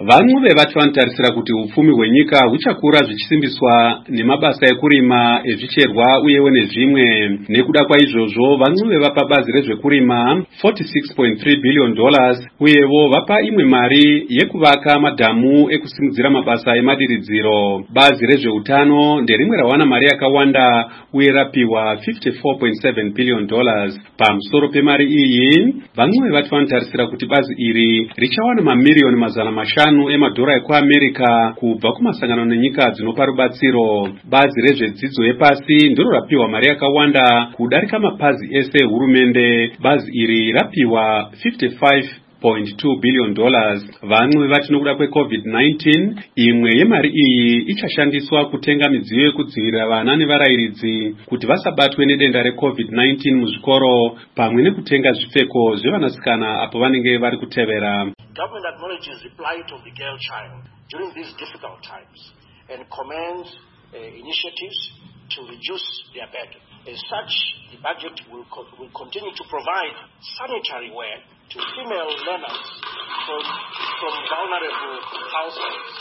Vamwe vevati vanotarisira kuti upfumi hwenyika huchakura zvichisimbiswa nemabasa ekurima, ezvicherwa uyewo nezvimwe. Nekuda kwaizvozvo, vamwe vapa bazi rezvekurima $46.3 billion uyewo vapa imwe mari yekuvaka madhamu ekusimudzira mabasa emadiridziro. Bazi rezveutano nderimwe rawana mari yakawanda uye rapiwa $54.7 billion. Pamusoro pemari iyi, vamwe vevati vanotarisira kuti bazi iri richawana mamiliyoni mazana mashanu emadhora ekuAmerica kubva kumasangano nenyika dzinopa rubatsiro. Bazi rezvedzidzo yepasi ndiro rapiwa mari yakawanda kudarika mapazi ese ehurumende. Bazi iri rapiwa $55.2 billion. Vamwe vati nokuda kweCovid-19, imwe yemari iyi ichashandiswa kutenga midziyo yekudzivirira vana nevarairidzi kuti vasabatwe nedenda reCovid-19 muzvikoro, pamwe nekutenga zvipfeko zvevanasikana apo vanenge vari kutevera. Government acknowledges the plight of the girl child during these difficult times and commends initiatives to reduce their burden. As such, the budget will continue to provide sanitary wear to female learners from vulnerable households.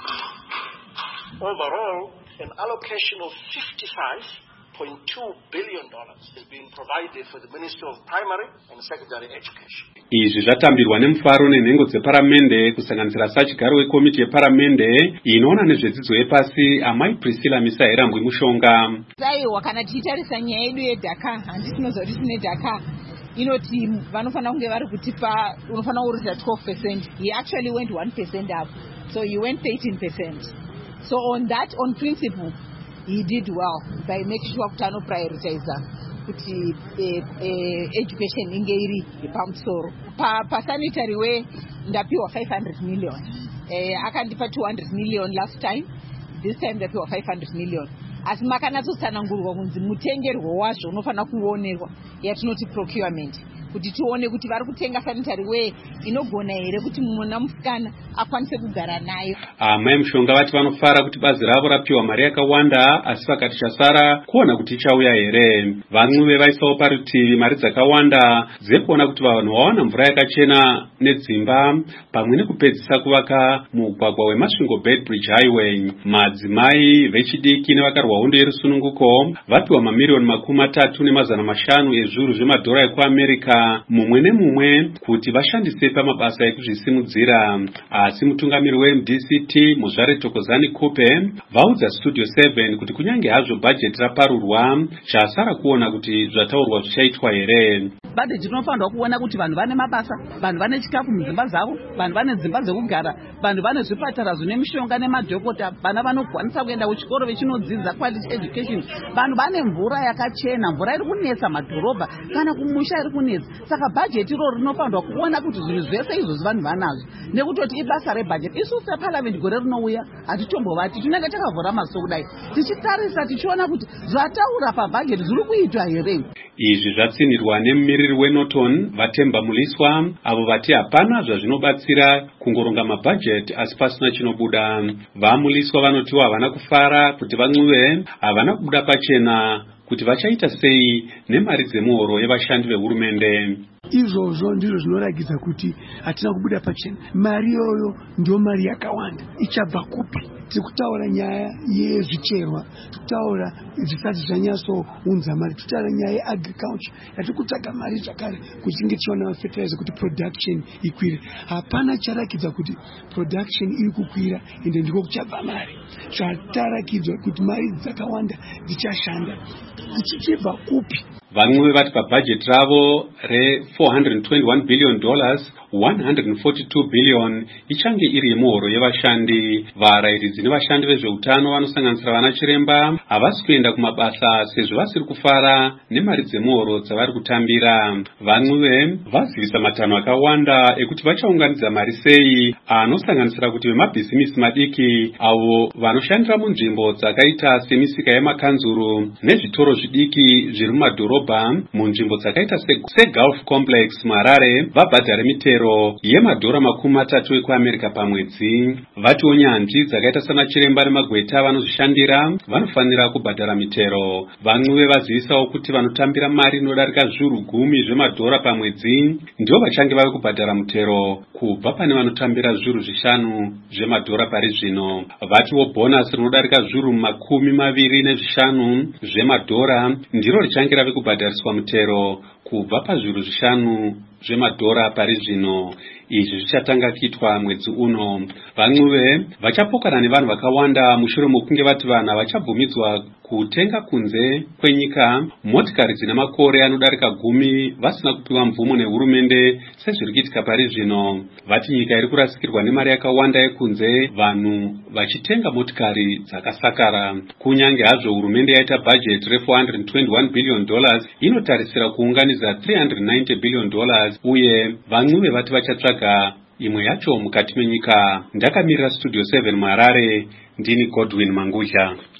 Overall, an allocation of $55.2 billion is being provided for the Ministry of Primary and Secondary Education. Izvi zvatambirwa nemufaro nenhengo dzeparamende kusanganisira sachigaro wekomiti yeparamende inoona nezvedzidzo yepasi, amai Priscilla Misairambwi Mushonga. Saiwa kana tichitarisa nyaya yedu yeDhaka, handisi tinoziva kuti tine Dhaka inoti vanofana kunge vari kutipa unofana kuridza 12%. He actually went 1% up, so he went 13%. So on principle he did well by making sure kuti anoprioritize kuti education inge iri yepamusoro. Pasanitary way ndapiwa 500 million. Akandipa 200 million last time, this time ndapiwa 500 million. Asi makanatotsanangurwa kunzi mutengerwo wazvo unofana kuonerwa yatinoti procurement, kuti tione kuti vari kutenga sanitary way inogona here kuti muna musikana akwanise kugara nayo. Amai Mushonga vati vanofara kuti bazi ravo rapiwa mari yakawanda, asi vakati chasara kuona kuti ichauya here. Vamwe vaisawo parutivi mari dzakawanda dzekuona kuti vanhu vawana mvura yakachena nedzimba, pamwe nekupedzisa kuvaka mugwagwa weMasvingo Bedbridge Highway. Madzimai vechidiki nevakarwa hondo yerusununguko vapiwa mamiliyoni $3.5 ezviuru zvemadhora ekuAmerica mumwe nemumwe kuti vashandise pamabasa ekuzvisimudzira. Asi mutungamiri weMDCT Muzvare Thokozani Kupe vaudza Studio 7 kuti kunyange hazvo bhajeti raparurwa, chasara kuona kuti zvataurwa zvichaitwa here. Bhajeti inofanirwa kuona kuti vanhu vane mabasa, vanhu vane chikafu mudzimba dzavo, vanhu vane dzimba dzekugara, vanhu vane zvipatara zvine mishonga nemadhokota, vana vanokwanisa kuenda kuchikoro vechinodzidza quality education, vanhu vane mvura yakachena, mvura iri kunetsa madhorobha kana kumusha iri kunetsa. Saka bhajeti iroro rinofanirwa kuona kuti zvinhu zvese izvozvi vanhu vanazvo, nekutoti ibasa rebhajeti. Isusu separliament gore rinouya hatitombovati tinenge takavhura maso kudai tichitarisa tichiona kuti zvataura pabhajeti zviri kuitwa here. Izvi zvatsinirwa nemumiriri weNorton Vatemba Muliswa, avo vati hapana zvazvinobatsira kungoronga mabhajeti asi pasina chinobuda. Vamuliswa vanotiwa havana kufara kuti vamwe havana kubuda pachena kuti vachaita sei nemari dzemuhoro yevashandi vehurumende. Izvozvo ndizvo zvinoragidza kuti hatina kubuda pachena. Mari iyoyo ndio mari yakawanda. Ichabva kupi? Tikutaura nyaya yezvicherwa, tikutaura zvisati zvanyatsounza mari, tikutaura nyaya yeagriculture yatiri kutsvaga mari zvakare kuti tinge tichiona fertilizer kuti production ikwire. Hapana charakidza kuti production iri kukwira ende ndiko kuchabva mari. Zvatarakidzwa kuti mari dzakawanda dzichashanda. Dzichibva kupi? Vamwe vati pabhajeti ravo re$421 billion, $142 billion ichange iri yemuhoro yevashandi. Varairidzi nevashandi vezveutano vanosanganisira vana chiremba havasi kuenda kumabasa sezvo vasiri kufara nemari dzemuhoro dzavari kutambira. Vamwe vazivisa matanho akawanda ekuti vachaunganidza mari sei, anosanganisira kuti vemabhizimisi madiki avo vanoshandira munzvimbo dzakaita semisika yemakanzuru nezvitoro zvidiki zviri mumadhorobha munzvimbo dzakaita seGulf Complex Marare vabhadhare mitero mutero yemadhora $30 ekuAmerica pamwedzi. Vatiwo nyanzvi dzakaita sana chiremba nemagweta vanozvishandira vanofanira kubhadhara mitero. Vamwe vazivisawo kuti vanotambira mari inodarika $10,000 pamwedzi ndivo vachange vave kubhadhara mutero kubva pane vanotambira $5,000 pari zvino. Vatiwo bhonasi rinodarika $25,000 ndiro richange rave kubhadhariswa mutero kubva $5,000 pari zvino. Izvi zvichatanga kuitwa mwedzi uno. Vamwe vachapokana nevanhu vakawanda mushure mokunge vati vanhu vachabvumidzwa kutenga kunze kwenyika motikari dzina makore anodarika 10 vasina kupiwa mvumo nehurumende sezviri kuitika pari zvino. Vati nyika iri kurasikirwa nemari yakawanda yekunze, vanhu vachitenga motikari dzakasakara. Kunyange hazvo hurumende yaita bhajeti $421 billion, inotarisira kuunganidza $390 billion, uye vamwe vati vachatsvaga imwe yacho mukati menyika. Ndakamirira Studio 7 muHarare, ndini Godwin Mangudya.